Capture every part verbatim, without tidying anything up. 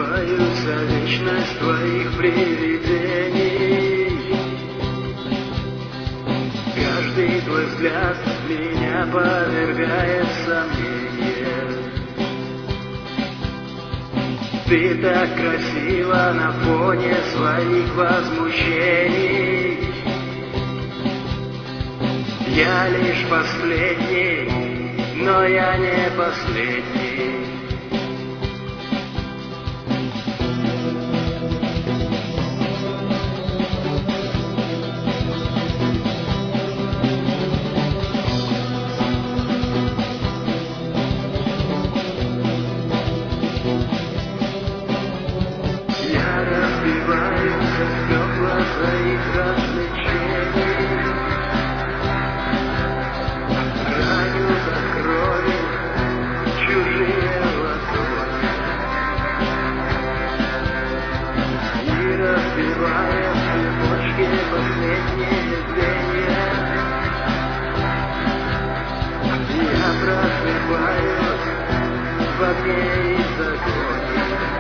Разбиваюсь о вечность твоих привидений. Каждый твой взгляд меня повергает в сомнение. Ты так красива на фоне своих возмущений. Я лишь последний, но я не последний. Я разбиваюсь о стекла своих развлечений. Раню до крови чужие ладони. И разбивая в цепочке последние звенья, я просыпаюсь в огне и загоне.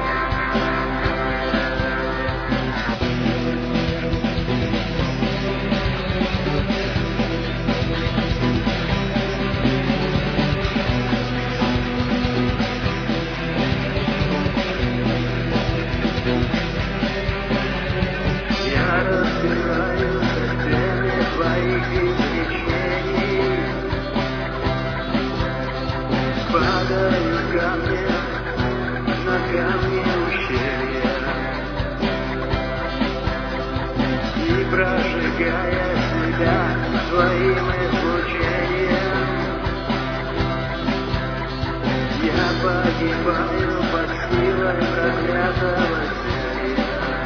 Я разбираюсь со стены твоих изречений. Падаю камнем на камни ущелья и, прожигая себя своим излучением, я погибаю под силой проклятого зелья.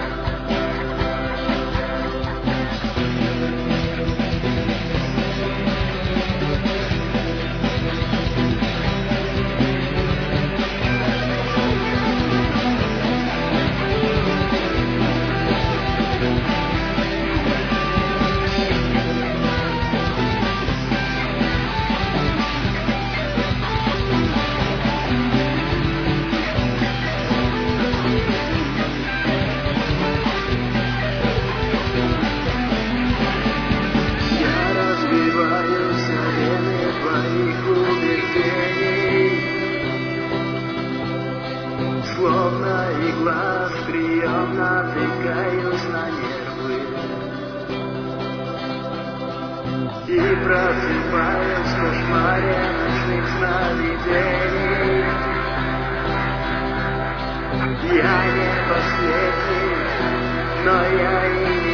Словно игла острием натыкаюсь на нервы и просыпаюсь в кошмаре ночных сновидений. Я не последний, но я и